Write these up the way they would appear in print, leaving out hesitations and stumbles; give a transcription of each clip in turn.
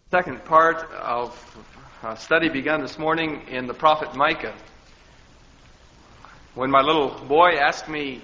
Second part of a study begun this morning in the prophet Micah. When my little boy asked me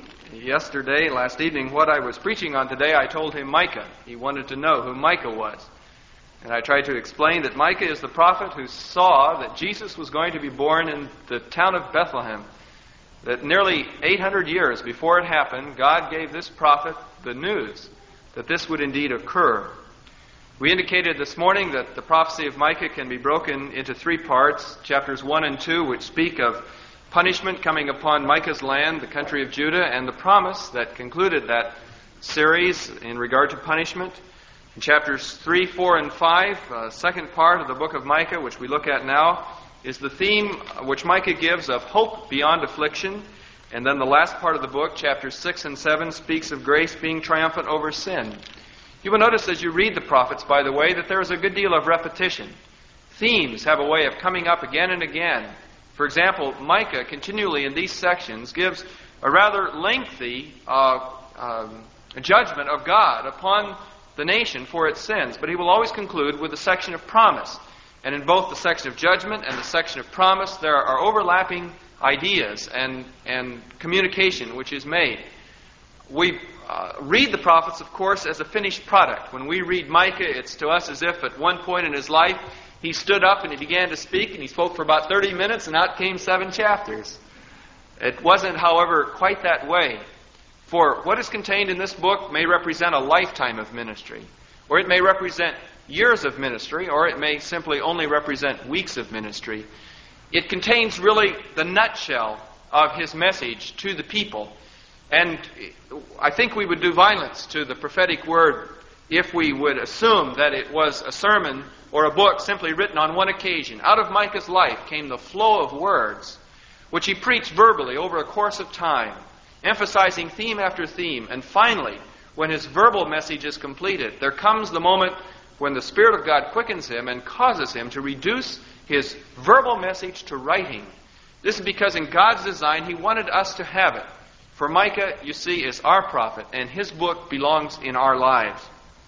last evening, what I was preaching on today, I told him Micah. He wanted to know who Micah was. And I tried to explain that Micah is the prophet who saw that Jesus was going to be born in the town of Bethlehem. That nearly 800 years before it happened, God gave this prophet the news that this would indeed occur. We indicated this morning that the prophecy of Micah can be broken into three parts. Chapters 1 and 2, which speak of punishment coming upon Micah's land, the country of Judah, and the promise that concluded that series in regard to punishment. In chapters 3, 4, and 5, second part of the book of Micah, which we look at now, is the theme which Micah gives of hope beyond affliction. And then the last part of the book, chapters 6 and 7, speaks of grace being triumphant over sin. You will notice as you read the prophets, by the way, that there is a good deal of repetition. Themes have a way of coming up again and again. For example, Micah continually in these sections gives a rather lengthy judgment of God upon the nation for its sins, but he will always conclude with a section of promise. And in both the section of judgment and the section of promise, there are overlapping ideas and communication which is made. We read the prophets, of course, as a finished product. When we read Micah, it's to us as if at one point in his life he stood up and he began to speak, and he spoke for about 30 minutes, and out came 7 chapters. It wasn't, however, quite that way. For what is contained in this book may represent a lifetime of ministry, or it may represent years of ministry, or it may simply only represent weeks of ministry. It contains really the nutshell of his message to the people. And I think we would do violence to the prophetic word if we would assume that it was a sermon or a book simply written on one occasion. Out of Micah's life came the flow of words, which he preached verbally over a course of time, emphasizing theme after theme. And finally, when his verbal message is completed, there comes the moment when the Spirit of God quickens him and causes him to reduce his verbal message to writing. This is because in God's design, he wanted us to have it. For Micah, you see, is our prophet, and his book belongs in our lives.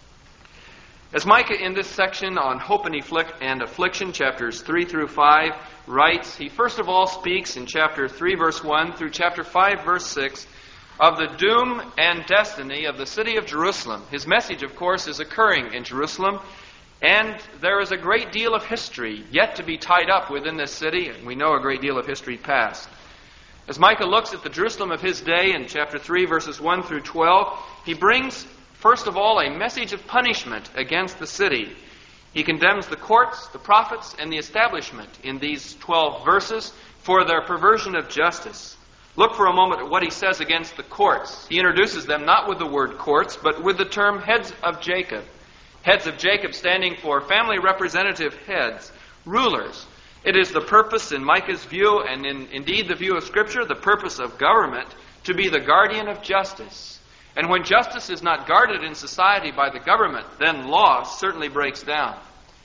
As Micah in this section on hope and affliction, chapters 3 through 5, writes, he first of all speaks in chapter 3, verse 1 through chapter 5, verse 6, of the doom and destiny of the city of Jerusalem. His message, of course, is occurring in Jerusalem, and there is a great deal of history yet to be tied up within this city, and we know a great deal of history past. As Micah looks at the Jerusalem of his day in chapter 3, verses 1 through 12, he brings, first of all, a message of punishment against the city. He condemns the courts, the prophets, and the establishment in these 12 verses for their perversion of justice. Look for a moment at what he says against the courts. He introduces them not with the word courts, but with the term heads of Jacob. Heads of Jacob standing for family representative heads, rulers. It is the purpose in Micah's view, and indeed the view of Scripture, the purpose of government, to be the guardian of justice. And when justice is not guarded in society by the government, then law certainly breaks down.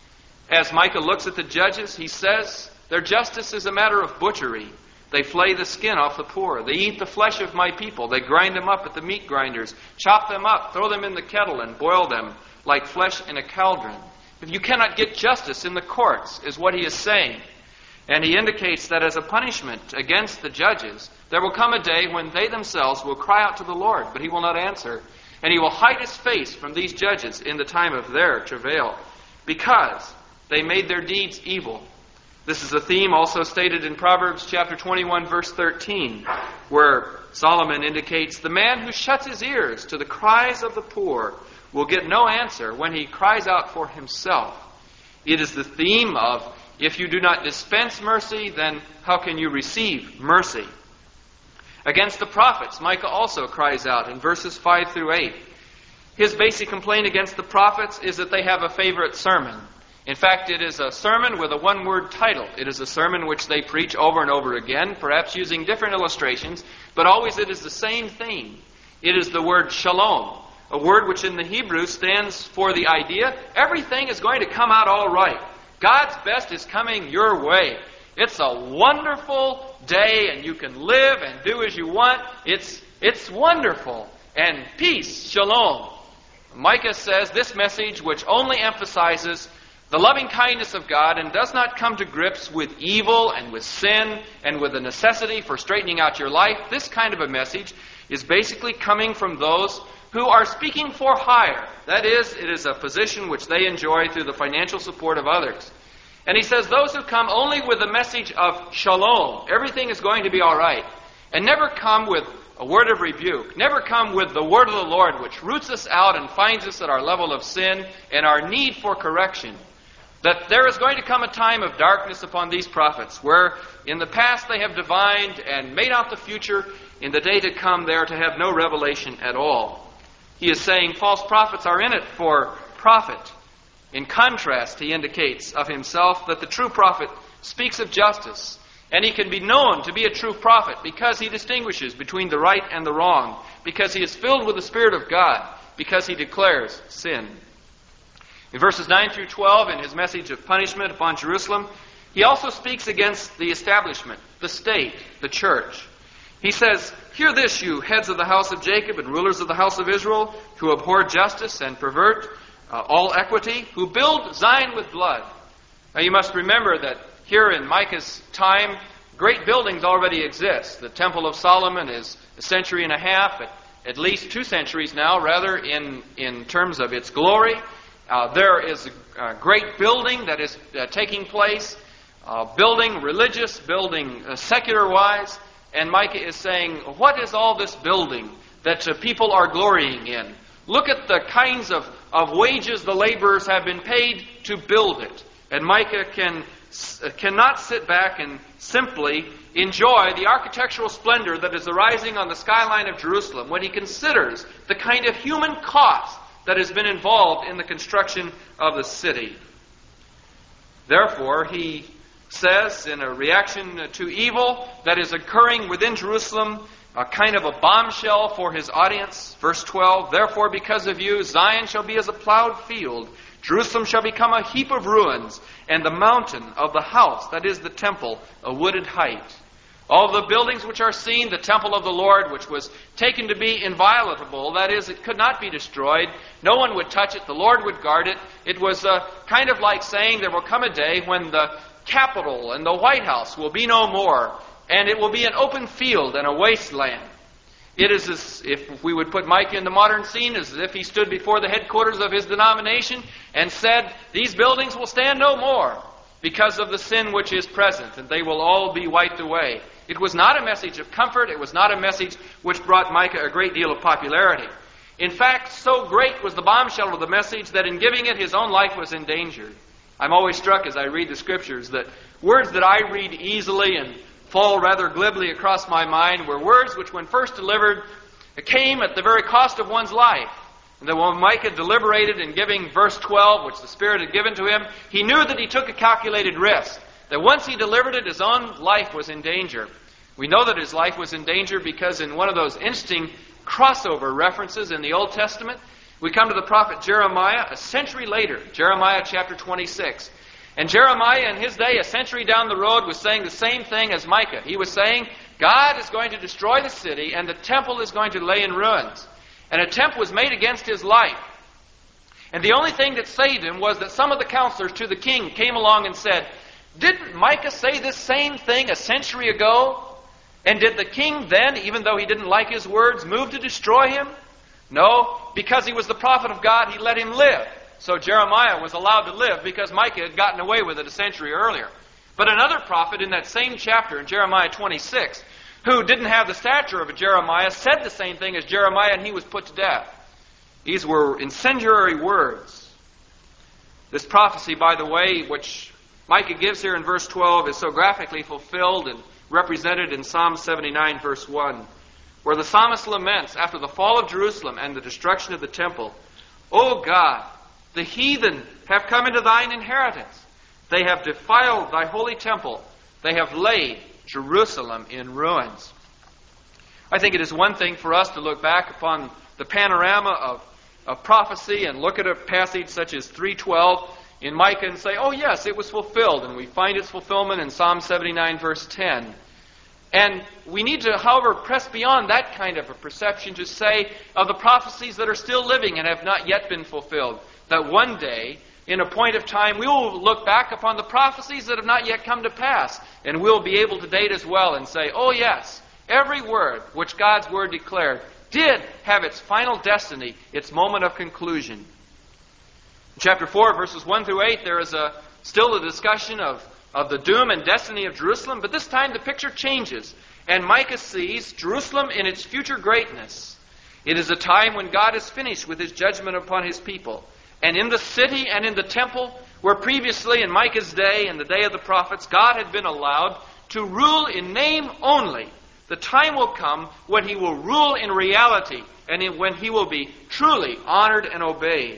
As Micah looks at the judges, he says, their justice is a matter of butchery. They flay the skin off the poor. They eat the flesh of my people. They grind them up at the meat grinders, chop them up, throw them in the kettle, and boil them like flesh in a cauldron. If you cannot get justice in the courts, is what he is saying. And he indicates that as a punishment against the judges, there will come a day when they themselves will cry out to the Lord, but he will not answer. And he will hide his face from these judges in the time of their travail, because they made their deeds evil. This is a theme also stated in Proverbs chapter 21, verse 13, where Solomon indicates, the man who shuts his ears to the cries of the poor will get no answer when he cries out for himself. It is the theme of, if you do not dispense mercy, then how can you receive mercy? Against the prophets, Micah also cries out in verses 5 through 8. His basic complaint against the prophets is that they have a favorite sermon. In fact, it is a sermon with a one-word title. It is a sermon which they preach over and over again, perhaps using different illustrations, but always it is the same theme. It is the word shalom, a word which in the Hebrew stands for the idea everything is going to come out all right. God's best is coming your way. It's a wonderful day, and you can live and do as you want. It's wonderful. And peace, shalom. Micah says this message, which only emphasizes the loving kindness of God and does not come to grips with evil and with sin and with the necessity for straightening out your life, this kind of a message is basically coming from those who are speaking for hire. That is, it is a position which they enjoy through the financial support of others. And he says those who come only with the message of shalom, everything is going to be all right, and never come with a word of rebuke, never come with the word of the Lord which roots us out and finds us at our level of sin and our need for correction, that there is going to come a time of darkness upon these prophets, where in the past they have divined and made out the future, in the day to come they are to have no revelation at all. He is saying false prophets are in it for profit. In contrast, he indicates of himself that the true prophet speaks of justice, and he can be known to be a true prophet because he distinguishes between the right and the wrong, because he is filled with the Spirit of God, because he declares sin. In verses 9 through 12, in his message of punishment upon Jerusalem, he also speaks against the establishment, the state, the church. He says, "Hear this, you heads of the house of Jacob and rulers of the house of Israel, who abhor justice and pervert all equity, who build Zion with blood." Now you must remember that here in Micah's time, great buildings already exist. The Temple of Solomon is a century and a half, at least 2 centuries now, rather, in terms of its glory. There is a great building that is taking place, building religious, building secular-wise. And Micah is saying, what is all this building that people are glorying in? Look at the kinds of wages the laborers have been paid to build it. And Micah cannot sit back and simply enjoy the architectural splendor that is arising on the skyline of Jerusalem when he considers the kind of human cost that has been involved in the construction of the city. Therefore, he says, in a reaction to evil that is occurring within Jerusalem, a kind of a bombshell for his audience. Verse 12, "Therefore, because of you, Zion shall be as a plowed field. Jerusalem shall become a heap of ruins, and the mountain of the house, that is the temple, a wooded height." All the buildings which are seen, the temple of the Lord, which was taken to be inviolable, that is, it could not be destroyed. No one would touch it. The Lord would guard it. It was kind of like saying there will come a day when the Capitol and the White House will be no more, and it will be an open field and a wasteland. It is as if we would put Micah in the modern scene, as if he stood before the headquarters of his denomination and said, "These buildings will stand no more because of the sin which is present, and they will all be wiped away." It was not a message of comfort. It was not a message which brought Micah a great deal of popularity. In fact, so great was the bombshell of the message that in giving it, his own life was endangered. I'm always struck as I read the Scriptures that words that I read easily and fall rather glibly across my mind were words which, when first delivered, came at the very cost of one's life. And that when Micah deliberated in giving verse 12, which the Spirit had given to him, he knew that he took a calculated risk. That once he delivered it, his own life was in danger. We know that his life was in danger because in one of those interesting crossover references in the Old Testament, we come to the prophet Jeremiah a century later, Jeremiah chapter 26. And Jeremiah in his day, a century down the road, was saying the same thing as Micah. He was saying, God is going to destroy the city and the temple is going to lay in ruins. An attempt was made against his life. And the only thing that saved him was that some of the counselors to the king came along and said, "Didn't Micah say this same thing a century ago? And did the king then, even though he didn't like his words, move to destroy him?" No, because he was the prophet of God, he let him live. So Jeremiah was allowed to live because Micah had gotten away with it a century earlier. But another prophet in that same chapter, in Jeremiah 26, who didn't have the stature of a Jeremiah, said the same thing as Jeremiah, and he was put to death. These were incendiary words. This prophecy, by the way, which Micah gives here in verse 12, is so graphically fulfilled and represented in Psalm 79, verse 1, where the psalmist laments after the fall of Jerusalem and the destruction of the temple, "O God, the heathen have come into thine inheritance. They have defiled thy holy temple. They have laid Jerusalem in ruins." I think it is one thing for us to look back upon the panorama of prophecy and look at a passage such as 3:12 in Micah and say, oh yes, it was fulfilled, and we find its fulfillment in Psalm 79, verse 10. And we need to, however, press beyond that kind of a perception to say of the prophecies that are still living and have not yet been fulfilled, that one day, in a point of time, we will look back upon the prophecies that have not yet come to pass, and we'll be able to date as well and say, oh yes, every word which God's Word declared did have its final destiny, its moment of conclusion. In chapter 4, verses 1 through 8, there is still a discussion of the doom and destiny of Jerusalem, but this time the picture changes, and Micah sees Jerusalem in its future greatness. It is a time when God is finished with His judgment upon His people. And in the city and in the temple, where previously in Micah's day and the day of the prophets, God had been allowed to rule in name only, the time will come when He will rule in reality and when He will be truly honored and obeyed.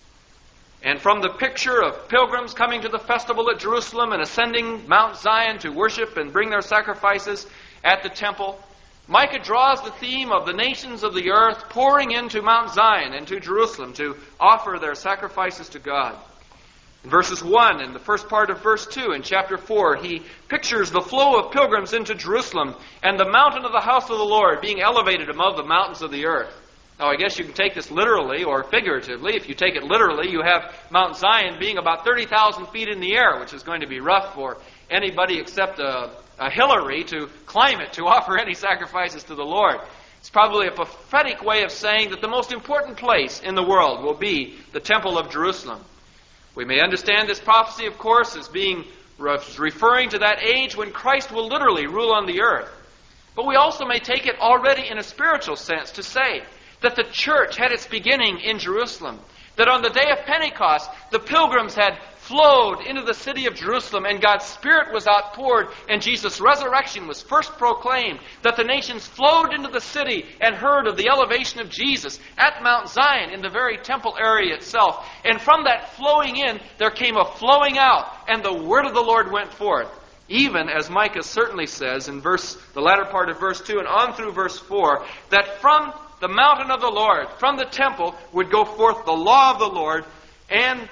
And from the picture of pilgrims coming to the festival at Jerusalem and ascending Mount Zion to worship and bring their sacrifices at the temple, Micah draws the theme of the nations of the earth pouring into Mount Zion and to Jerusalem to offer their sacrifices to God. In verses 1 and the first part of verse 2 in chapter 4, he pictures the flow of pilgrims into Jerusalem and the mountain of the house of the Lord being elevated above the mountains of the earth. Now, I guess you can take this literally or figuratively. If you take it literally, you have Mount Zion being about 30,000 feet in the air, which is going to be rough for anybody except a Hillary to climb it to offer any sacrifices to the Lord. It's probably a prophetic way of saying that the most important place in the world will be the Temple of Jerusalem. We may understand this prophecy, of course, as being referring to that age when Christ will literally rule on the earth. But we also may take it already in a spiritual sense to say that the church had its beginning in Jerusalem. That on the day of Pentecost, the pilgrims had flowed into the city of Jerusalem and God's Spirit was outpoured and Jesus' resurrection was first proclaimed. That the nations flowed into the city and heard of the elevation of Jesus at Mount Zion in the very temple area itself. And from that flowing in, there came a flowing out and the word of the Lord went forth. Even as Micah certainly says in the latter part of verse 2 and on through verse 4, that from the mountain of the Lord, from the temple, would go forth the law of the Lord, and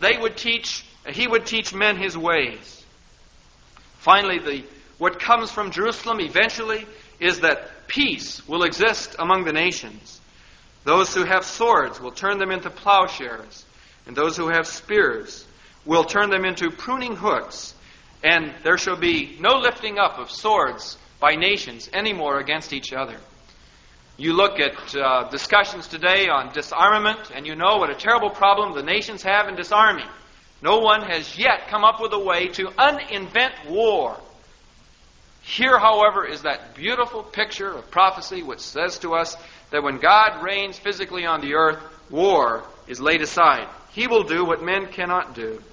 he would teach men His ways. Finally, what comes from Jerusalem eventually is that peace will exist among the nations. Those who have swords will turn them into plowshares, and those who have spears will turn them into pruning hooks, and there shall be no lifting up of swords by nations anymore against each other. You look at discussions today on disarmament, and you know what a terrible problem the nations have in disarming. No one has yet come up with a way to uninvent war. Here, however, is that beautiful picture of prophecy which says to us that when God reigns physically on the earth, war is laid aside. He will do what men cannot do.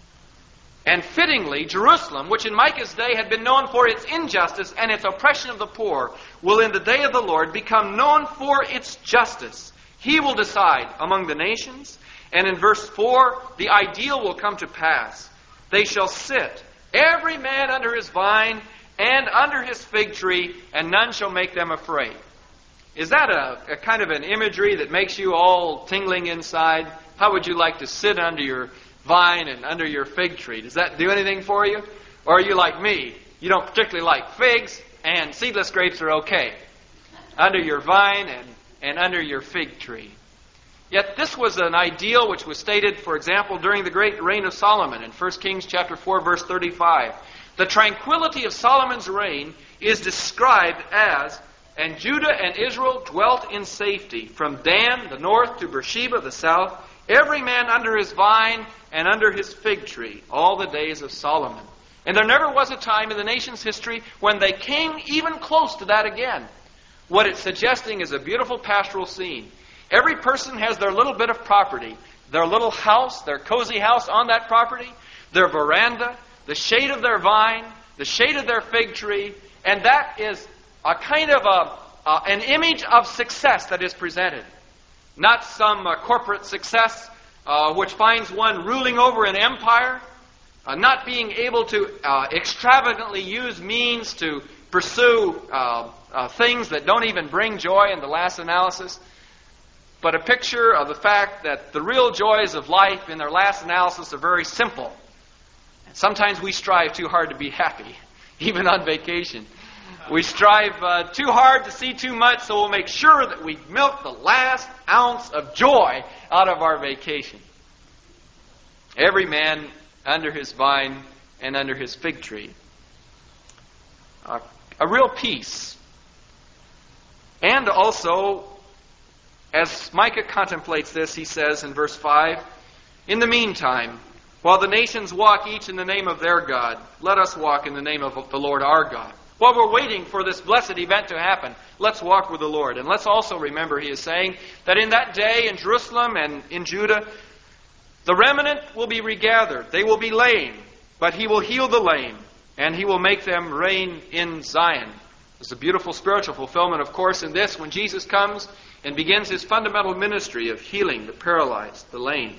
And fittingly, Jerusalem, which in Micah's day had been known for its injustice and its oppression of the poor, will in the day of the Lord become known for its justice. He will decide among the nations. And in verse 4, the ideal will come to pass. They shall sit, every man under his vine and under his fig tree, and none shall make them afraid. Is that a kind of an imagery that makes you all tingling inside? How would you like to sit under your vine and under your fig tree? Does that do anything for you? Or are you like me? You don't particularly like figs, and seedless grapes are okay. Under your vine and under your fig tree. Yet this was an ideal which was stated, for example, during the great reign of Solomon in 1 Kings chapter 4, verse 35. The tranquility of Solomon's reign is described as, and Judah and Israel dwelt in safety, from Dan, the north, to Beersheba, the south, every man under his vine and under his fig tree, all the days of Solomon. And there never was a time in the nation's history when they came even close to that again. What it's suggesting is a beautiful pastoral scene. Every person has their little bit of property, their little house, their cozy house on that property, their veranda, the shade of their vine, the shade of their fig tree, and that is a kind of an image of success that is presented. Not some corporate success which finds one ruling over an empire, not being able to extravagantly use means to pursue things that don't even bring joy in the last analysis, but a picture of the fact that the real joys of life in their last analysis are very simple. And sometimes we strive too hard to be happy, even on vacation. We strive too hard to see too much, so we'll make sure that we milk the last ounce of joy out of our vacation. every man under his vine and under his fig tree. A real peace. And also, as Micah contemplates this, he says in verse 5, "In the meantime, while the nations walk each in the name of their God, let us walk in the name of the Lord our God." While we're waiting for this blessed event to happen, let's walk with the Lord. And let's also remember, he is saying, that in that day in Jerusalem and in Judah, the remnant will be regathered. They will be lame, but he will heal the lame, and he will make them reign in Zion. There's a beautiful spiritual fulfillment, of course, in this when Jesus comes and begins his fundamental ministry of healing the paralyzed, the lame.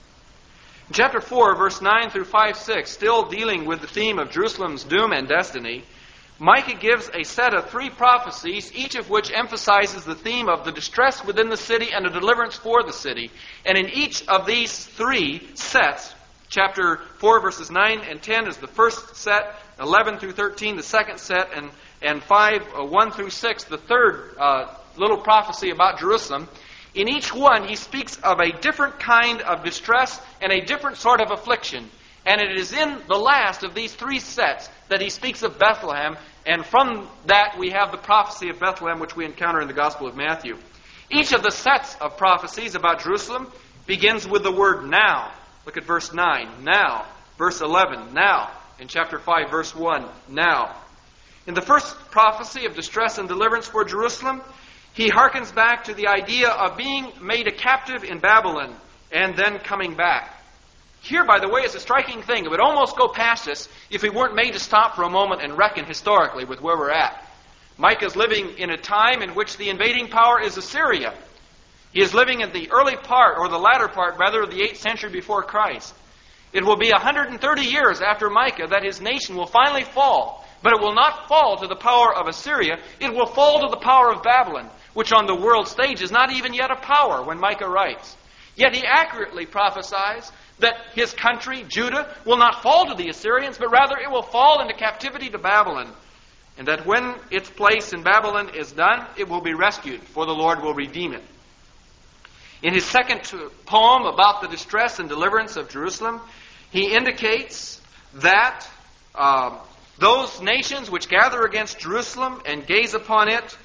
In chapter 4, verse 9 through 5-6, still dealing with the theme of Jerusalem's doom and destiny, Micah gives a set of 3 prophecies, each of which emphasizes the theme of the distress within the city and a deliverance for the city. And in each of these 3 sets, chapter 4, verses 9 and 10 is the first set, 11 through 13 the second set, and 5, 1 through 6, the third little prophecy about Jerusalem. In each one, he speaks of a different kind of distress and a different sort of affliction. And it is in the last of these 3 sets that he speaks of Bethlehem. And from that, we have the prophecy of Bethlehem, which we encounter in the Gospel of Matthew. Each of the sets of prophecies about Jerusalem begins with the word now. Look at verse 9, now. Verse 11, now. In chapter 5, verse 1, now. In the first prophecy of distress and deliverance for Jerusalem, he harkens back to the idea of being made a captive in Babylon and then coming back. Here, by the way, is a striking thing. It would almost go past us if we weren't made to stop for a moment and reckon historically with where we're at. Micah is living in a time in which the invading power is Assyria. He is living in the early part, or the latter part, rather, of the 8th century before Christ. It will be 130 years after Micah that his nation will finally fall. But it will not fall to the power of Assyria. It will fall to the power of Babylon, which on the world stage is not even yet a power when Micah writes. Yet he accurately prophesies that his country, Judah, will not fall to the Assyrians, but rather it will fall into captivity to Babylon. And that when its place in Babylon is done, it will be rescued, for the Lord will redeem it. In his second poem about the distress and deliverance of Jerusalem, he indicates that those nations which gather against Jerusalem and gaze upon it,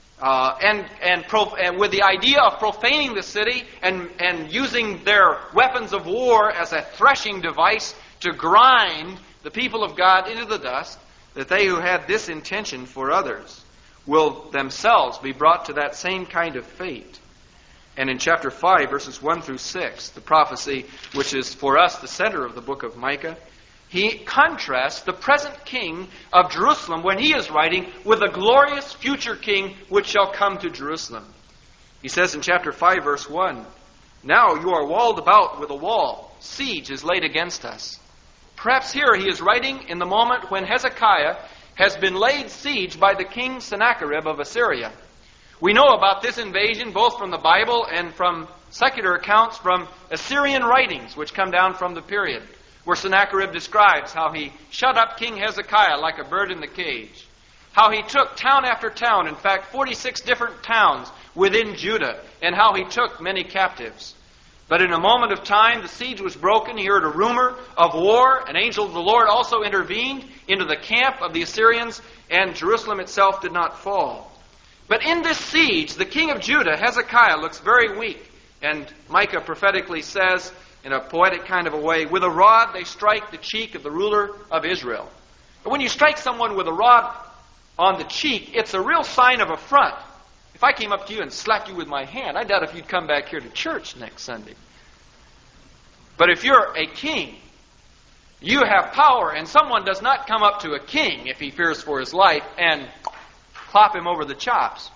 and with the idea of profaning the city and using their weapons of war as a threshing device to grind the people of God into the dust, that they who had this intention for others will themselves be brought to that same kind of fate. And in chapter 5, verses 1 through 6, the prophecy which is for us the center of the book of Micah, he contrasts the present king of Jerusalem when he is writing with a glorious future king which shall come to Jerusalem. He says in chapter 5, verse 1, "Now you are walled about with a wall. Siege is laid against us." Perhaps here he is writing in the moment when Hezekiah has been laid siege by the king Sennacherib of Assyria. We know about this invasion both from the Bible and from secular accounts from Assyrian writings which come down from the period, where Sennacherib describes how he shut up King Hezekiah like a bird in the cage, how he took town after town, in fact 46 different towns within Judah, and how he took many captives. But in a moment of time, the siege was broken. He heard a rumor of war. An angel of the Lord also intervened into the camp of the Assyrians, and Jerusalem itself did not fall. But in this siege, the king of Judah, Hezekiah, looks very weak. And Micah prophetically says, in a poetic kind of a way, "With a rod they strike the cheek of the ruler of Israel." But when you strike someone with a rod on the cheek, it's a real sign of affront. If I came up to you and slapped you with my hand, I doubt if you'd come back here to church next Sunday. But if you're a king, you have power, and someone does not come up to a king if he fears for his life and clap him over the chops.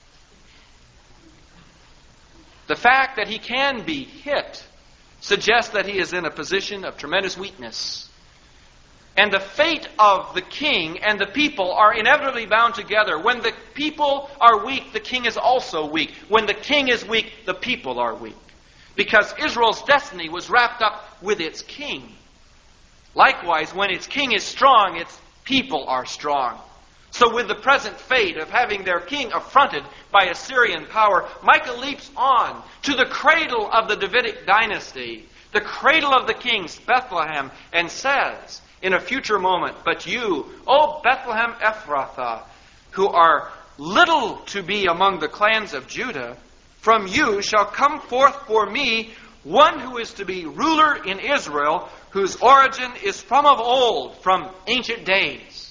The fact that he can be hit suggests that he is in a position of tremendous weakness. And the fate of the king and the people are inevitably bound together. When the people are weak, the king is also weak. When the king is weak, the people are weak. Because Israel's destiny was wrapped up with its king. Likewise, when its king is strong, its people are strong. So with the present fate of having their king affronted by Assyrian power, Micah leaps on to the cradle of the Davidic dynasty, the cradle of the kings, Bethlehem, and says in a future moment, "But you, O Bethlehem Ephrathah, who are little to be among the clans of Judah, from you shall come forth for me one who is to be ruler in Israel, whose origin is from of old, from ancient days."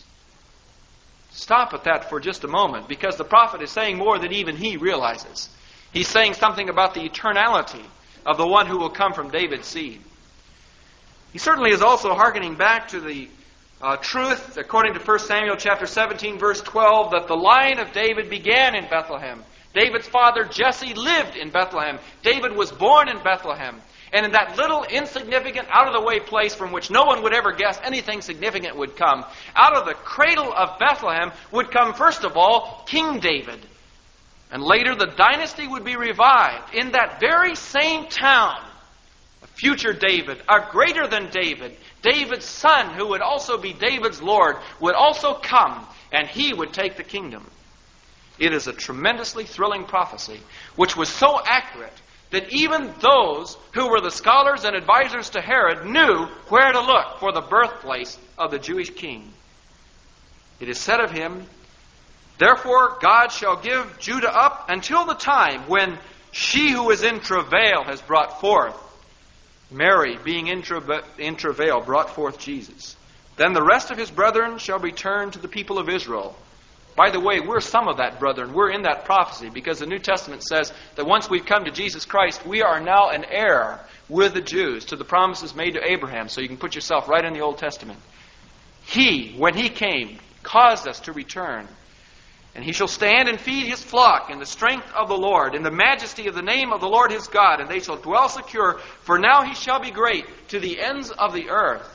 Stop at that for just a moment, because the prophet is saying more than even he realizes. He's saying something about the eternality of the one who will come from David's seed. He certainly is also hearkening back to the truth, according to 1 Samuel chapter 17, verse 12, that the line of David began in Bethlehem. David's father Jesse lived in Bethlehem. David was born in Bethlehem. And in that little, insignificant, out-of-the-way place from which no one would ever guess anything significant would come, out of the cradle of Bethlehem would come, first of all, King David. And later the dynasty would be revived in that very same town. A future David, a greater than David, David's son, who would also be David's Lord, would also come, and he would take the kingdom. It is a tremendously thrilling prophecy, which was so accurate that even those who were the scholars and advisors to Herod knew where to look for the birthplace of the Jewish king. It is said of him, "Therefore God shall give Judah up until the time when she who is in travail has brought forth." Mary, being in travail, brought forth Jesus. "Then the rest of his brethren shall return to the people of Israel." By the way, we're some of that, brethren. We're in that prophecy, because the New Testament says that once we've come to Jesus Christ, we are now an heir with the Jews to the promises made to Abraham. So you can put yourself right in the Old Testament. He, when he came, caused us to return. "And he shall stand and feed his flock in the strength of the Lord, in the majesty of the name of the Lord his God, and they shall dwell secure, for now he shall be great to the ends of the earth."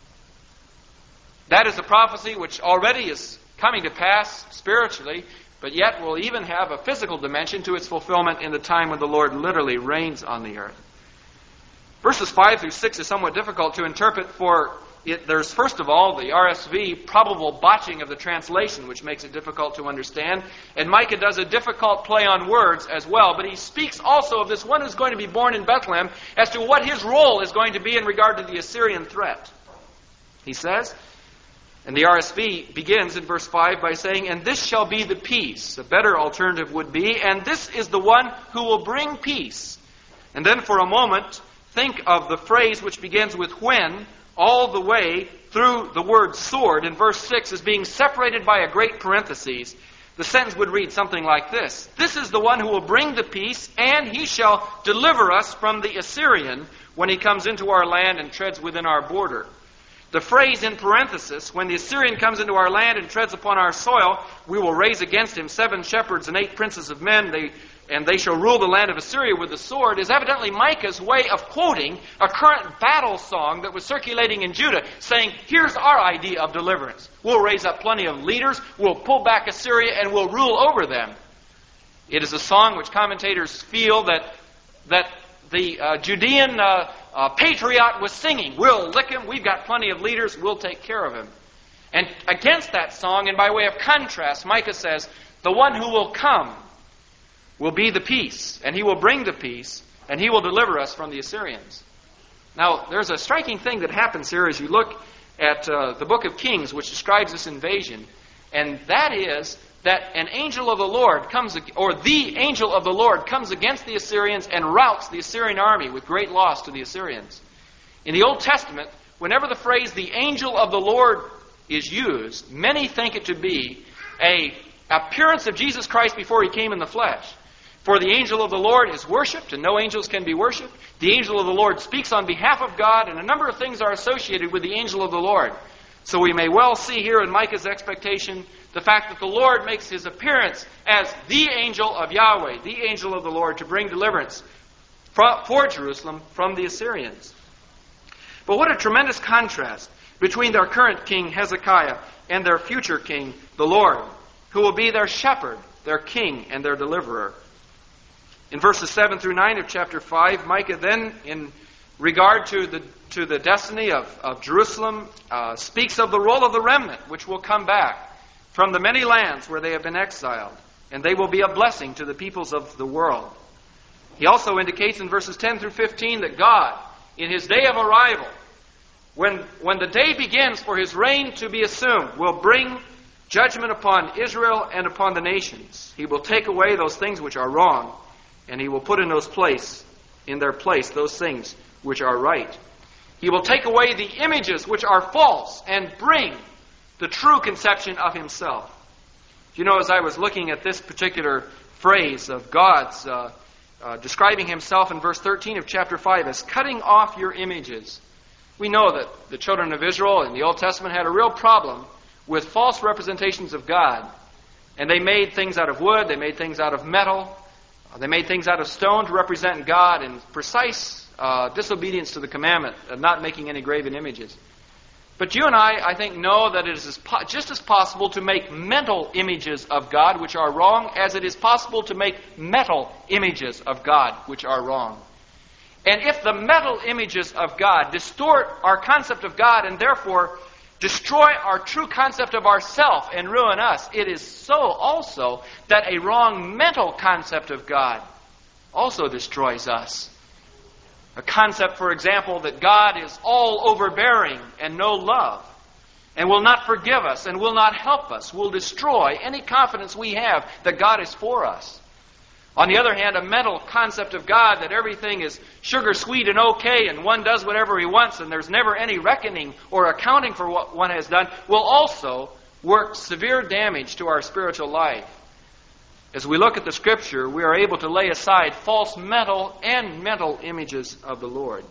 That is a prophecy which already is coming to pass spiritually, but yet will even have a physical dimension to its fulfillment in the time when the Lord literally reigns on the earth. Verses 5 through 6 is somewhat difficult to interpret, for there's first of all the RSV probable botching of the translation, which makes it difficult to understand, and Micah does a difficult play on words as well, but he speaks also of this one who's going to be born in Bethlehem as to what his role is going to be in regard to the Assyrian threat. He says, and the RSV begins in verse 5 by saying, "And this shall be the peace." A better alternative would be, "And this is the one who will bring peace." And then for a moment, think of the phrase which begins with "when," all the way through the word "sword" in verse 6 as being separated by a great parenthesis. The sentence would read something like this: "This is the one who will bring the peace, and he shall deliver us from the Assyrian when he comes into our land and treads within our border." The phrase in parenthesis, "when the Assyrian comes into our land and treads upon our soil, we will raise against him 7 shepherds and 8 princes of men, and they shall rule the land of Assyria with the sword," is evidently Micah's way of quoting a current battle song that was circulating in Judah, saying, here's our idea of deliverance. We'll raise up plenty of leaders, we'll pull back Assyria, and we'll rule over them. It is a song which commentators feel that the Judean patriot was singing. We'll lick him, we've got plenty of leaders, we'll take care of him. And against that song, and by way of contrast, Micah says, the one who will come will be the peace, and he will bring the peace, and he will deliver us from the Assyrians. Now, there's a striking thing that happens here as you look at the book of Kings, which describes this invasion, and that is that an angel of the Lord comes, or the angel of the Lord comes against the Assyrians and routs the Assyrian army with great loss to the Assyrians. In the Old Testament, whenever the phrase "the angel of the Lord" is used, many think it to be an appearance of Jesus Christ before he came in the flesh. For the angel of the Lord is worshipped, and no angels can be worshipped. The angel of the Lord speaks on behalf of God, and a number of things are associated with the angel of the Lord. So we may well see here in Micah's expectation the fact that the Lord makes his appearance as the angel of Yahweh, the angel of the Lord, to bring deliverance for Jerusalem from the Assyrians. But what a tremendous contrast between their current king, Hezekiah, and their future king, the Lord, who will be their shepherd, their king, and their deliverer. In verses 7 through 9 of chapter 5, Micah then, in regard to the destiny of Jerusalem, speaks of the role of the remnant, which will come back from the many lands where they have been exiled, and they will be a blessing to the peoples of the world. He also indicates in verses 10 through 15 that God in his day of arrival, when the day begins for his reign to be assumed, will bring judgment upon Israel and upon the nations. He will take away those things which are wrong, and he will put in their place those things which are right. He will take away the images which are false and bring the true conception of himself. You know, as I was looking at this particular phrase of God's describing himself in verse 13 of chapter 5 as cutting off your images, we know that the children of Israel in the Old Testament had a real problem with false representations of God. And they made things out of wood, they made things out of metal, they made things out of stone to represent God in precise disobedience to the commandment of not making any graven images. But you and I think, know that it is just as possible to make mental images of God which are wrong as it is possible to make metal images of God which are wrong. And if the metal images of God distort our concept of God and therefore destroy our true concept of ourself and ruin us, it is so also that a wrong mental concept of God also destroys us. A concept, for example, that God is all overbearing and no love, and will not forgive us and will not help us, will destroy any confidence we have that God is for us. On the other hand, a mental concept of God that everything is sugar sweet and okay and one does whatever he wants and there's never any reckoning or accounting for what one has done will also work severe damage to our spiritual life. As we look at the Scripture, we are able to lay aside false mental and mental images of the Lord.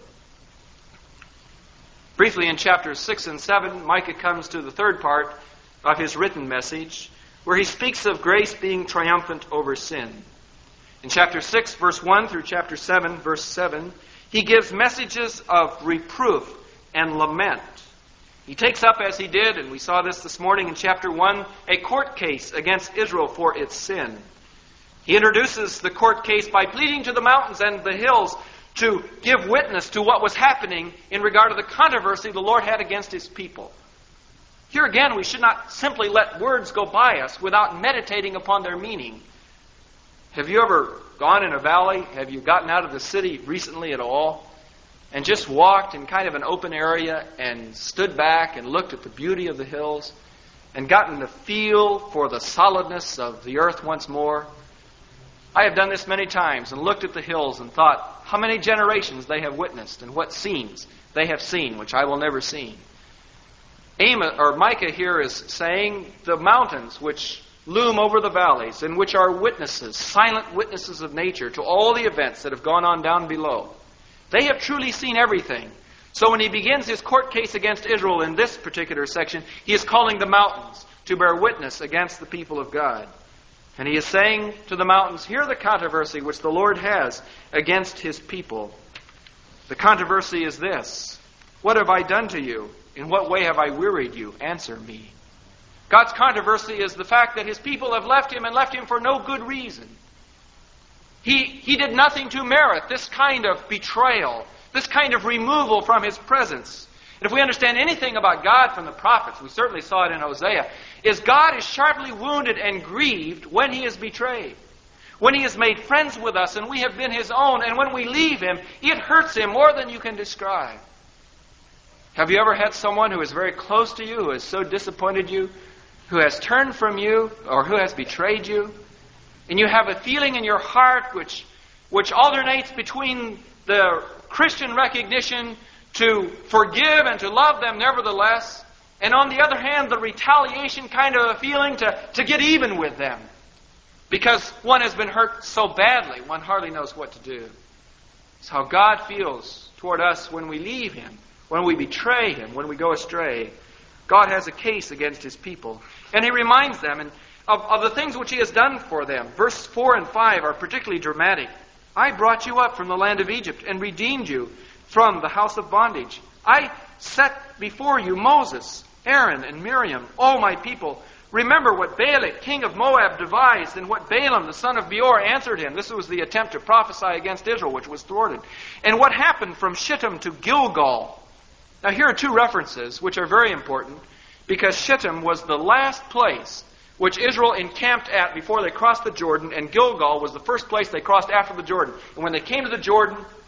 Briefly, in chapters 6 and 7, Micah comes to the third part of his written message, where he speaks of grace being triumphant over sin. In chapter 6, verse 1 through chapter 7, verse 7, he gives messages of reproof and lament. He takes up, as he did, and we saw this morning in chapter 1, a court case against Israel for its sin. He introduces the court case by pleading to the mountains and the hills to give witness to what was happening in regard to the controversy the Lord had against his people. Here again, we should not simply let words go by us without meditating upon their meaning. Have you ever gone in a valley? Have you gotten out of the city recently at all? And just walked in kind of an open area and stood back and looked at the beauty of the hills and gotten the feel for the solidness of the earth once more? I have done this many times and looked at the hills and thought how many generations they have witnessed and what scenes they have seen, which I will never see. Micah here is saying the mountains which loom over the valleys and which are witnesses, silent witnesses of nature to all the events that have gone on down below. They have truly seen everything. So when he begins his court case against Israel in this particular section, he is calling the mountains to bear witness against the people of God. And he is saying to the mountains, hear the controversy which the Lord has against his people. The controversy is this: what have I done to you? In what way have I wearied you? Answer me. God's controversy is the fact that his people have left him and left him for no good reason. He did nothing to merit this kind of betrayal, this kind of removal from his presence. And if we understand anything about God from the prophets, we certainly saw it in Hosea, is God is sharply wounded and grieved when he is betrayed. When he has made friends with us and we have been his own, and when we leave him, it hurts him more than you can describe. Have you ever had someone who is very close to you, who has so disappointed you, who has turned from you, or who has betrayed you? And you have a feeling in your heart which alternates between the Christian recognition to forgive and to love them nevertheless, and on the other hand, the retaliation kind of a feeling to get even with them. Because one has been hurt so badly, one hardly knows what to do. It's how God feels toward us when we leave him, when we betray him, when we go astray. God has a case against his people. And he reminds them of the things which he has done for them. Verse 4 and 5 are particularly dramatic. I brought you up from the land of Egypt and redeemed you from the house of bondage. I set before you Moses, Aaron, and Miriam, all my people. Remember what Balak, king of Moab, devised, and what Balaam, the son of Beor, answered him. This was the attempt to prophesy against Israel, which was thwarted. And what happened from Shittim to Gilgal. Now here are two references which are very important, because Shittim was the last place which Israel encamped at before they crossed the Jordan, and Gilgal was the first place they crossed after the Jordan. And when they came to the Jordan,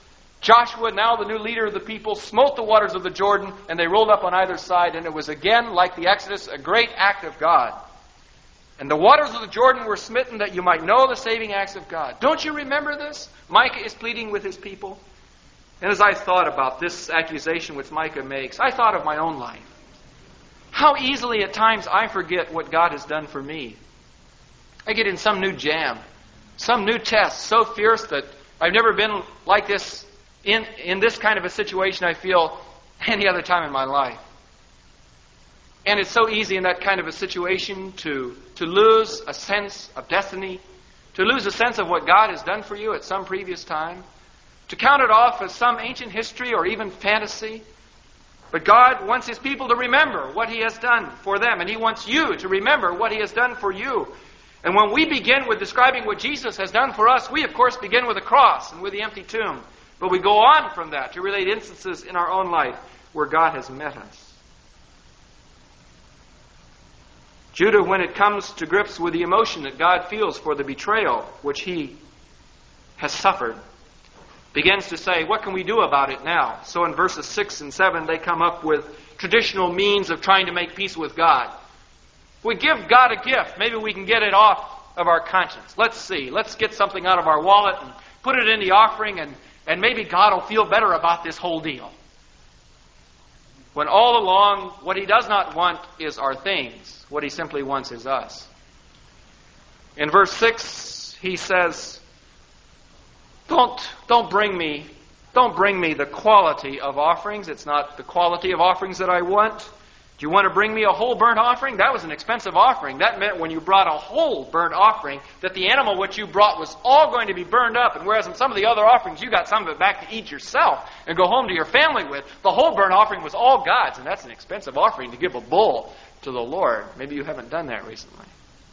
Joshua, now the new leader of the people, smote the waters of the Jordan, and they rolled up on either side, and it was again, like the Exodus, a great act of God. And the waters of the Jordan were smitten that you might know the saving acts of God. Don't you remember this? Micah is pleading with his people. And as I thought about this accusation which Micah makes, I thought of my own life. How easily at times I forget what God has done for me. I get in some new jam, some new test so fierce that I've never been like this in this kind of a situation I feel any other time in my life. And it's so easy in that kind of a situation to lose a sense of destiny, to lose a sense of what God has done for you at some previous time, to count it off as some ancient history or even fantasy. But God wants His people to remember what He has done for them, and He wants you to remember what He has done for you. And when we begin with describing what Jesus has done for us, we of course begin with the cross and with the empty tomb. But we go on from that to relate instances in our own life where God has met us. Judah, when it comes to grips with the emotion that God feels for the betrayal which he has suffered, begins to say, what can we do about it now? So in verses 6 and 7, they come up with traditional means of trying to make peace with God. If we give God a gift, maybe we can get it off of our conscience. Let's see. Let's get something out of our wallet and put it in the offering, and maybe God will feel better about this whole deal. When all along, what He does not want is our things. What He simply wants is us. In verse 6, He says, Don't bring me the quality of offerings. It's not the quality of offerings that I want. Do you want to bring me a whole burnt offering? That was an expensive offering. That meant when you brought a whole burnt offering, that the animal which you brought was all going to be burned up. And whereas in some of the other offerings, you got some of it back to eat yourself and go home to your family with, the whole burnt offering was all God's. And that's an expensive offering to give a bull to the Lord. Maybe you haven't done that recently.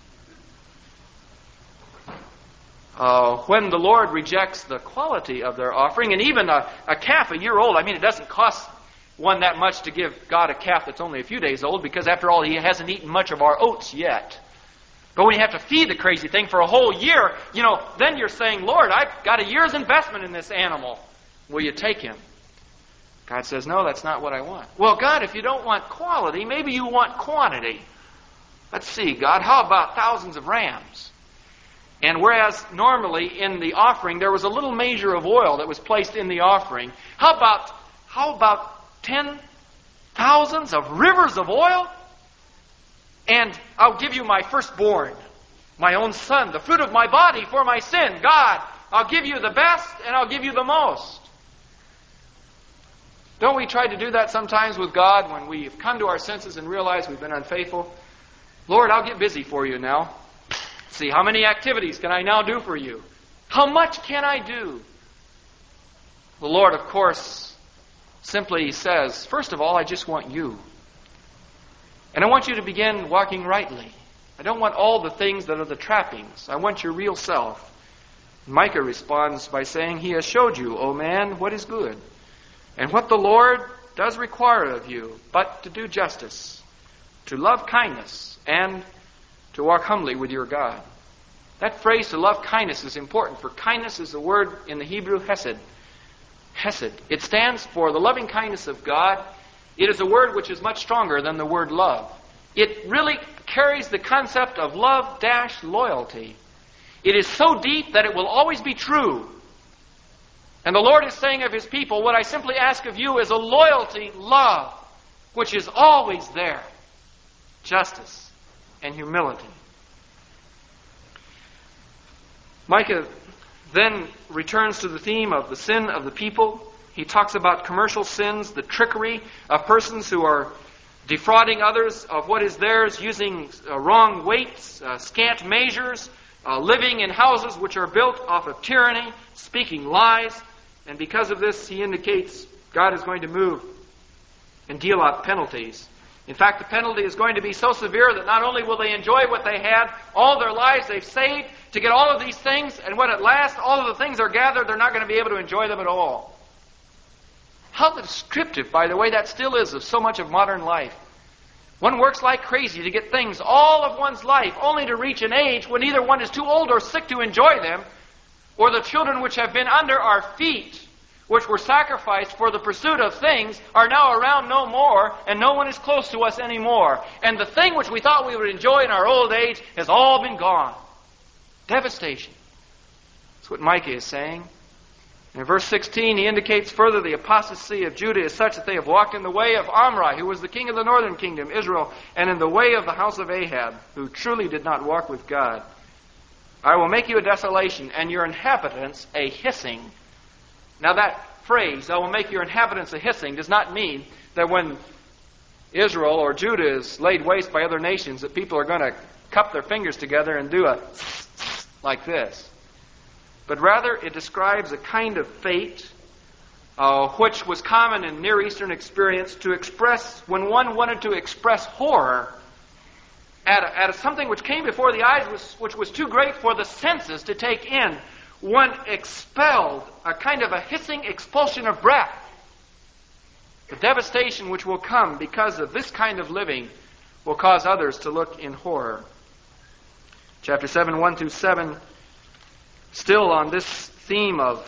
When the Lord rejects the quality of their offering, and even a calf a year old, it doesn't cost one that much to give God a calf that's only a few days old, because after all, He hasn't eaten much of our oats yet. But when you have to feed the crazy thing for a whole year, then you're saying, Lord, I've got a year's investment in this animal. Will you take him? God says, no, that's not what I want. Well, God, if you don't want quality, maybe you want quantity. Let's see, God, how about thousands of rams? And whereas normally in the offering there was a little measure of oil that was placed in the offering, how about 10,000s of rivers of oil? And I'll give you my firstborn, my own son, the fruit of my body for my sin. God, I'll give you the best and I'll give you the most. Don't we try to do that sometimes with God when we've come to our senses and realize we've been unfaithful? Lord, I'll get busy for you now. See, how many activities can I now do for you? How much can I do? The Lord, of course, simply says, first of all, I just want you. And I want you to begin walking rightly. I don't want all the things that are the trappings. I want your real self. Micah responds by saying, He has showed you, O man, what is good, and what the Lord does require of you, but to do justice, to love kindness, and to walk humbly with your God. That phrase, to love kindness, is important, for kindness is the word in the Hebrew hesed. Hesed. It stands for the loving kindness of God. It is a word which is much stronger than the word love. It really carries the concept of love-loyalty. It is so deep that it will always be true. And the Lord is saying of His people, what I simply ask of you is a loyalty, love, which is always there. Justice and humility. Micah then returns to the theme of the sin of the people. He talks about commercial sins, the trickery of persons who are defrauding others of what is theirs, using wrong weights, scant measures, living in houses which are built off of tyranny, speaking lies. And because of this, he indicates God is going to move and deal out penalties. In fact, the penalty is going to be so severe that not only will they enjoy what they had, all their lives they've saved to get all of these things, and when at last all of the things are gathered, they're not going to be able to enjoy them at all. How descriptive, by the way, that still is of so much of modern life. One works like crazy to get things all of one's life, only to reach an age when either one is too old or sick to enjoy them, or the children which have been under our feet which were sacrificed for the pursuit of things are now around no more, and no one is close to us anymore. And the thing which we thought we would enjoy in our old age has all been gone. Devastation. That's what Micah is saying. In verse 16, he indicates further the apostasy of Judah is such that they have walked in the way of Omri, who was the king of the northern kingdom, Israel, and in the way of the house of Ahab, who truly did not walk with God. I will make you a desolation, and your inhabitants a hissing. Now that phrase, I will make your inhabitants a hissing, does not mean that when Israel or Judah is laid waste by other nations, that people are going to cup their fingers together and do a like this. But rather, it describes a kind of fate which was common in Near Eastern experience to express, when one wanted to express horror at something which came before the eyes, which was too great for the senses to take in. One expelled a kind of a hissing expulsion of breath. The devastation which will come because of this kind of living will cause others to look in horror. Chapter 7, 1 through 7, still on this theme of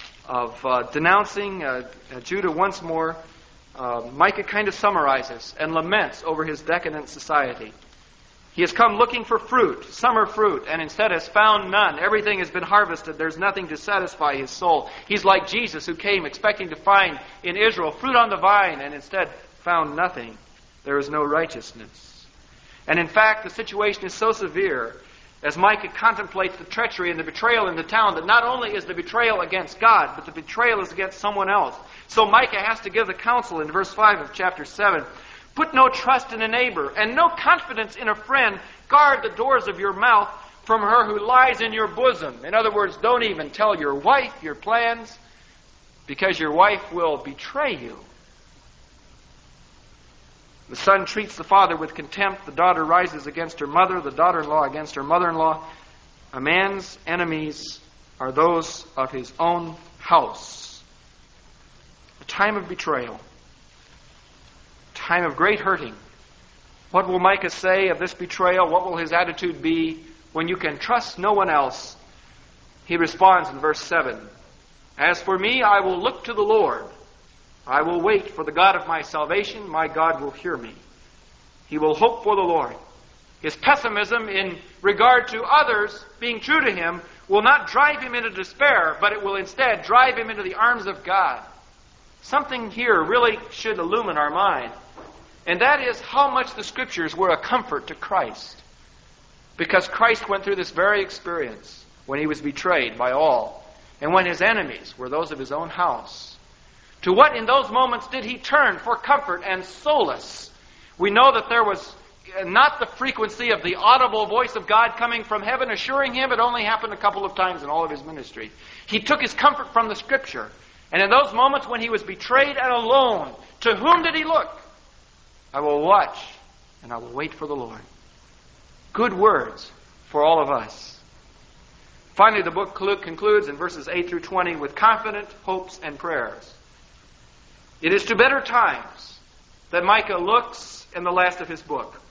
denouncing Judah once more, Micah kind of summarizes and laments over his decadent society. He has come looking for fruit, summer fruit, and instead has found none. Everything has been harvested. There's nothing to satisfy his soul. He's like Jesus, who came expecting to find in Israel fruit on the vine, and instead found nothing. There is no righteousness. And in fact, the situation is so severe, as Micah contemplates the treachery and the betrayal in the town, that not only is the betrayal against God, but the betrayal is against someone else. So Micah has to give the counsel in verse 5 of chapter 7. Put no trust in a neighbor, and no confidence in a friend. Guard the doors of your mouth from her who lies in your bosom. In other words, don't even tell your wife your plans, because your wife will betray you. The son treats the father with contempt. The daughter rises against her mother. The daughter-in-law against her mother-in-law. A man's enemies are those of his own house. A time of betrayal. Time of great hurting. What will Micah say of this betrayal? What will his attitude be when you can trust no one else? He responds in verse 7. As for me, I will look to the Lord. I will wait for the God of my salvation. My God will hear me. He will hope for the Lord. His pessimism in regard to others being true to him will not drive him into despair, but it will instead drive him into the arms of God. Something here really should illumine our mind. And that is how much the Scriptures were a comfort to Christ. Because Christ went through this very experience when he was betrayed by all, and when his enemies were those of his own house. To what in those moments did he turn for comfort and solace? We know that there was not the frequency of the audible voice of God coming from heaven assuring him. It only happened a couple of times in all of his ministry. He took his comfort from the Scripture. And in those moments when he was betrayed and alone, to whom did he look? I will watch and I will wait for the Lord. Good words for all of us. Finally, the book concludes in verses 8 through 20 with confident hopes and prayers. It is to better times that Micah looks in the last of his book.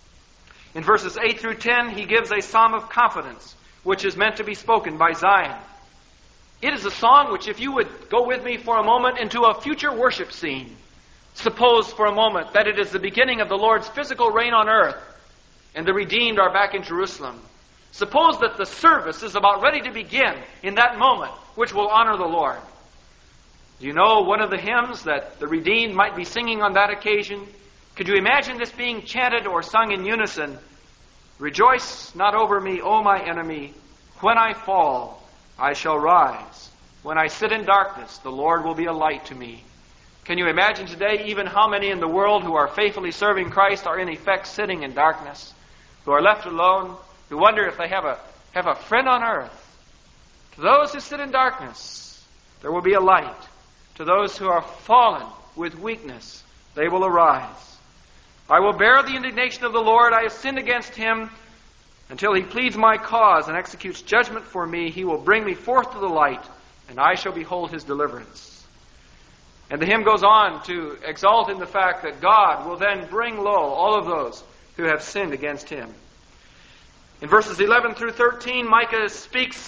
In verses 8 through 10, he gives a psalm of confidence, which is meant to be spoken by Zion. It is a song which, if you would go with me for a moment into a future worship scene, suppose for a moment that it is the beginning of the Lord's physical reign on earth, and the redeemed are back in Jerusalem. Suppose that the service is about ready to begin in that moment, which will honor the Lord. Do you know one of the hymns that the redeemed might be singing on that occasion? Could you imagine this being chanted or sung in unison? Rejoice not over me, O my enemy. When I fall, I shall rise. When I sit in darkness, the Lord will be a light to me. Can you imagine today even how many in the world who are faithfully serving Christ are in effect sitting in darkness, who are left alone, who wonder if they have a friend on earth? To those who sit in darkness, there will be a light. To those who are fallen with weakness, they will arise. I will bear the indignation of the Lord. I have sinned against him. Until he pleads my cause and executes judgment for me, he will bring me forth to the light, and I shall behold his deliverance. And the hymn goes on to exalt in the fact that God will then bring low all of those who have sinned against him. In verses 11 through 13, Micah speaks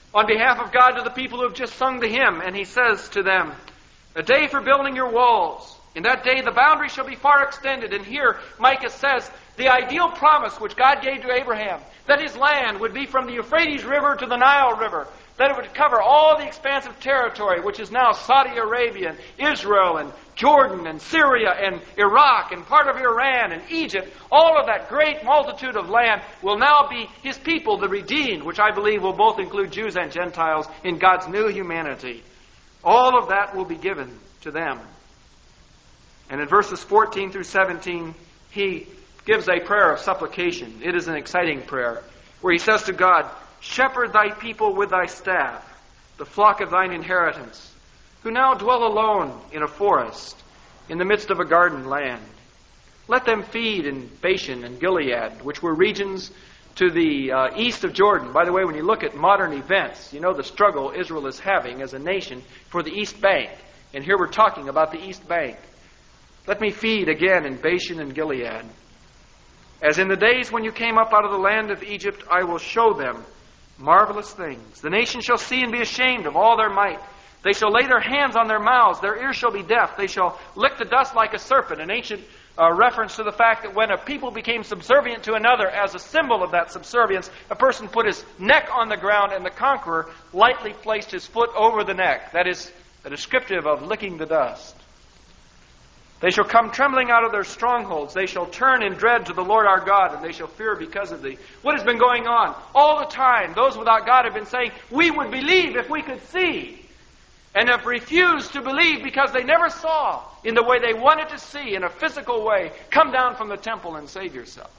on behalf of God to the people who have just sung the hymn, and he says to them, a day for building your walls. In that day the boundary shall be far extended. And here Micah says the ideal promise which God gave to Abraham, that his land would be from the Euphrates River to the Nile River, that it would cover all the expansive territory which is now Saudi Arabia and Israel and Jordan and Syria and Iraq and part of Iran and Egypt. All of that great multitude of land will now be his people, the redeemed, which I believe will both include Jews and Gentiles in God's new humanity. All of that will be given to them. And in verses 14 through 17, he gives a prayer of supplication. It is an exciting prayer, where he says to God, shepherd thy people with thy staff, the flock of thine inheritance, who now dwell alone in a forest, in the midst of a garden land. Let them feed in Bashan and Gilead, which were regions to the east of Jordan. By the way, when you look at modern events, you know the struggle Israel is having as a nation for the East Bank. And here we're talking about the East Bank. Let me feed again in Bashan and Gilead. As in the days when you came up out of the land of Egypt, I will show them marvelous things. The nation shall see and be ashamed of all their might. They shall lay their hands on their mouths. Their ears shall be deaf. They shall lick the dust like a serpent. An ancient reference to the fact that when a people became subservient to another, as a symbol of that subservience, a person put his neck on the ground and the conqueror lightly placed his foot over the neck. That is a descriptive of licking the dust. They shall come trembling out of their strongholds. They shall turn in dread to the Lord our God, and they shall fear because of thee. What has been going on? All the time, those without God have been saying, we would believe if we could see, and have refused to believe because they never saw in the way they wanted to see, in a physical way. Come down from the temple and save yourself.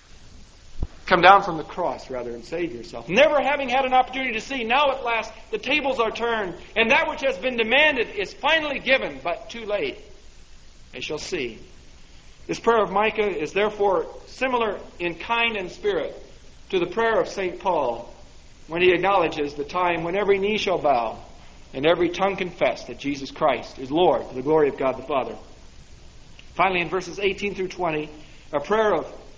Come down from the cross, rather, and save yourself. Never having had an opportunity to see, now at last the tables are turned, and that which has been demanded is finally given, but too late. They shall see. This prayer of Micah is therefore similar in kind and spirit to the prayer of St. Paul when he acknowledges the time when every knee shall bow and every tongue confess that Jesus Christ is Lord, to the glory of God the Father. Finally, in verses 18 through 20, a prayer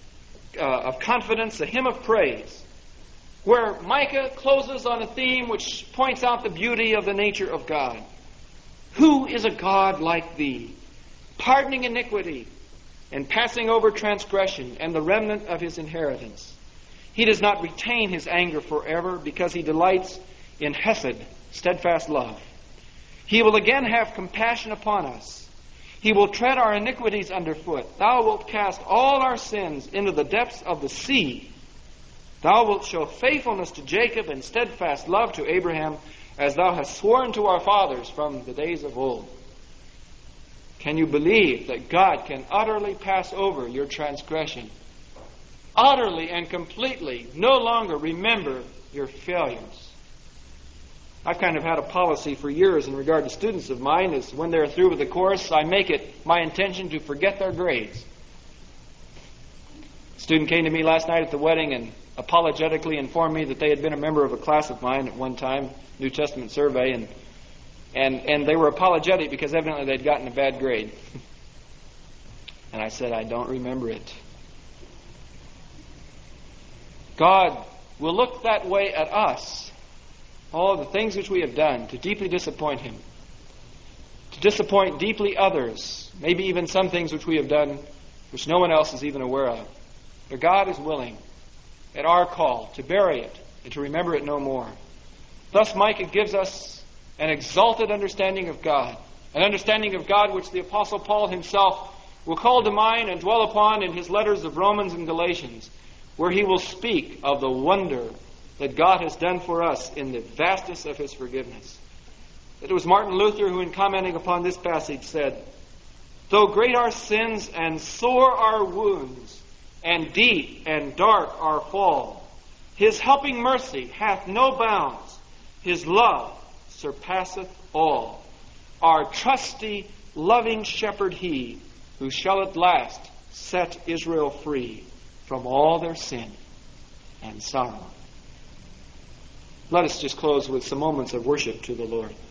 of confidence, a hymn of praise, where Micah closes on a theme which points out the beauty of the nature of God. Who is a God like thee, pardoning iniquity and passing over transgression and the remnant of his inheritance? He does not retain his anger forever, because he delights in hesed, steadfast love. He will again have compassion upon us. He will tread our iniquities underfoot. Thou wilt cast all our sins into the depths of the sea. Thou wilt show faithfulness to Jacob and steadfast love to Abraham, as thou hast sworn to our fathers from the days of old. Can you believe that God can utterly pass over your transgression? Utterly and completely no longer remember your failures. I've kind of had a policy for years in regard to students of mine, is when they're through with the course, I make it my intention to forget their grades. A student came to me last night at the wedding and apologetically informed me that they had been a member of a class of mine at one time, New Testament survey, and they were apologetic because evidently they'd gotten a bad grade. And I said, I don't remember it. God will look that way at us, all the things which we have done, to deeply disappoint Him, to disappoint deeply others, maybe even some things which we have done which no one else is even aware of. But God is willing, at our call, to bury it and to remember it no more. Thus Micah gives us an exalted understanding of God, an understanding of God which the Apostle Paul himself will call to mind and dwell upon in his letters of Romans and Galatians, where he will speak of the wonder that God has done for us in the vastness of His forgiveness. It was Martin Luther who, in commenting upon this passage, said, though great our sins and sore our wounds, and deep and dark our fall, His helping mercy hath no bounds, His love surpasseth all. Our trusty, loving shepherd He, who shall at last set Israel free from all their sin and sorrow. Let us just close with some moments of worship to the Lord.